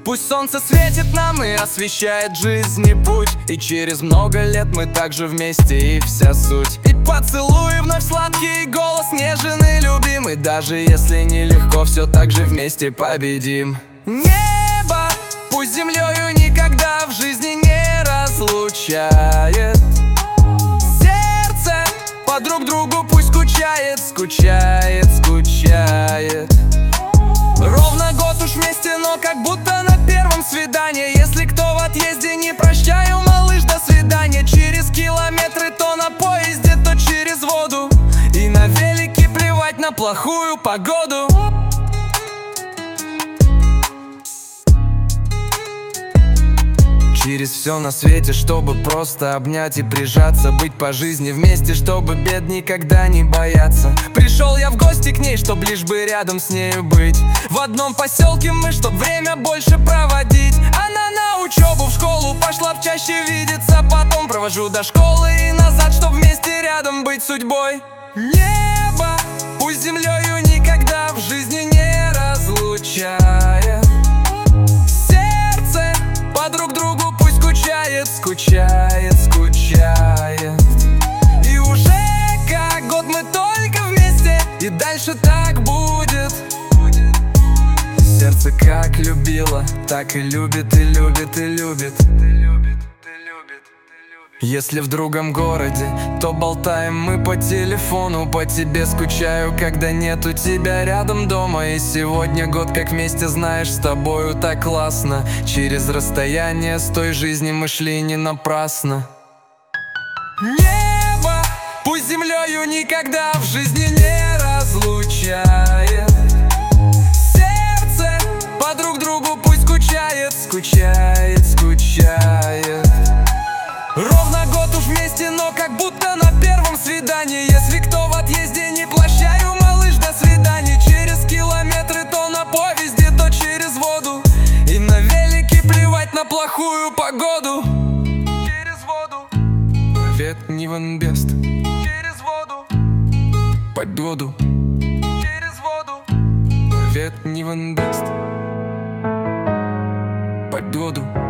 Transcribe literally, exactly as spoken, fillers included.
Пусть солнце светит нам и освещает жизни путь, и через много лет мы также вместе, и вся суть. И поцелуи вновь сладкий, голос нежный, любимый. Даже если нелегко, все так же вместе победим. Небо пусть землею никогда в жизни не разлучает. Сердце по друг другу пусть скучает, скучает, скучает. Ровно год уж вместе, но как будто на первом свидании. Если кто в отъезде, не прощаю, малыш, до свидания. Через километры, то на поезде, то через воду. И на велике плевать на плохую погоду. Через все на свете, чтобы просто обнять и прижаться. Быть по жизни вместе, чтобы бед никогда не бояться. Пришел я в гости к ней, чтоб лишь бы рядом с нею быть. В одном поселке мы, чтоб время больше проводить. Она на учебу в школу пошла, в чаще видеться. Потом провожу до школы и назад, чтоб вместе рядом быть судьбой. Небо пусть землею никогда в жизни не разлучает. Сердце по друг другу скучает, скучает, скучает. И уже как год мы только вместе, и дальше так будет. Сердце как любило, так и любит, и любит, и любит. Если в другом городе, то болтаем мы по телефону. По тебе скучаю, когда нету тебя рядом дома. И сегодня год как вместе, знаешь, с тобою так классно. Через расстояние с той жизни мы шли не напрасно. Небо пусть землею никогда в жизни не разлучает. Сердце по друг другу пусть скучает, скучает, скучает. Ровно год уж вместе, но как будто на первом свидании. Если кто в отъезде, не прощаю, малыш, до свидания. Через километры, то на поезде, то через воду. И на велике плевать на плохую погоду. Через воду. Привет, Ниван Бест. Через воду. Под воду. Через воду. Привет, Ниван Бест. Под воду.